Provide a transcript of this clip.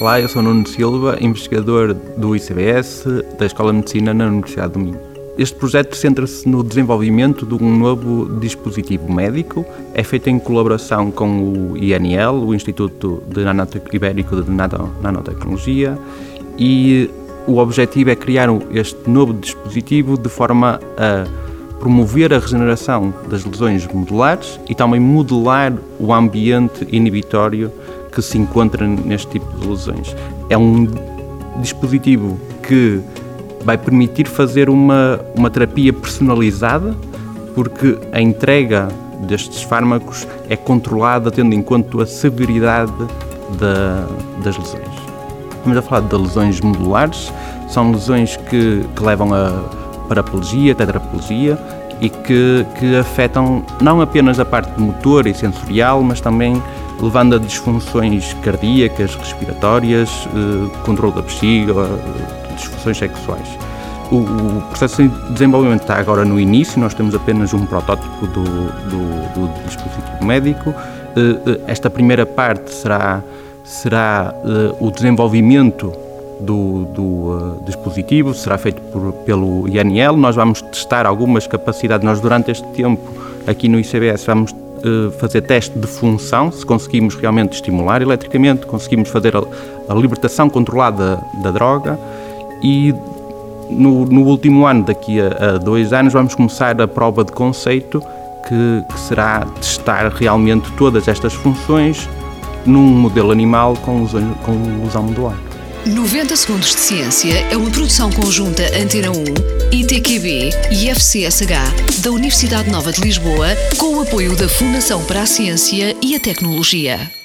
Olá, eu sou Nuno Silva, investigador do ICBS, da Escola de Medicina na Universidade do Minho. Este projeto centra-se no desenvolvimento de um novo dispositivo médico. É feito em colaboração com o INL, o Instituto Ibérico de Nanotecnologia, e o objetivo é criar este novo dispositivo de forma a promover a regeneração das lesões modulares e também modelar o ambiente inibitório que se encontra neste tipo de lesões. É um dispositivo que vai permitir fazer uma terapia personalizada, porque a entrega destes fármacos é controlada tendo em conta a severidade das lesões. Estamos a falar de lesões modulares, são lesões que levam a paraplegia, tetraplegia e que afetam não apenas a parte motora e sensorial, mas também levando a disfunções cardíacas, respiratórias, controle da bexiga, disfunções sexuais. O processo de desenvolvimento está agora no início, nós temos apenas um protótipo do dispositivo médico. Esta primeira parte será o desenvolvimento do dispositivo, será feito pelo INL. Nós vamos testar algumas capacidades. Nós, durante este tempo, aqui no ICBS, vamos fazer teste de função, se conseguimos realmente estimular eletricamente, conseguimos fazer a libertação controlada da droga, e no último ano, daqui a 2 anos, vamos começar a prova de conceito, que será testar realmente todas estas funções num modelo animal com lesão modular. 90 Segundos de Ciência é uma produção conjunta Antena 1, ITQB e FCSH da Universidade Nova de Lisboa, com o apoio da Fundação para a Ciência e a Tecnologia.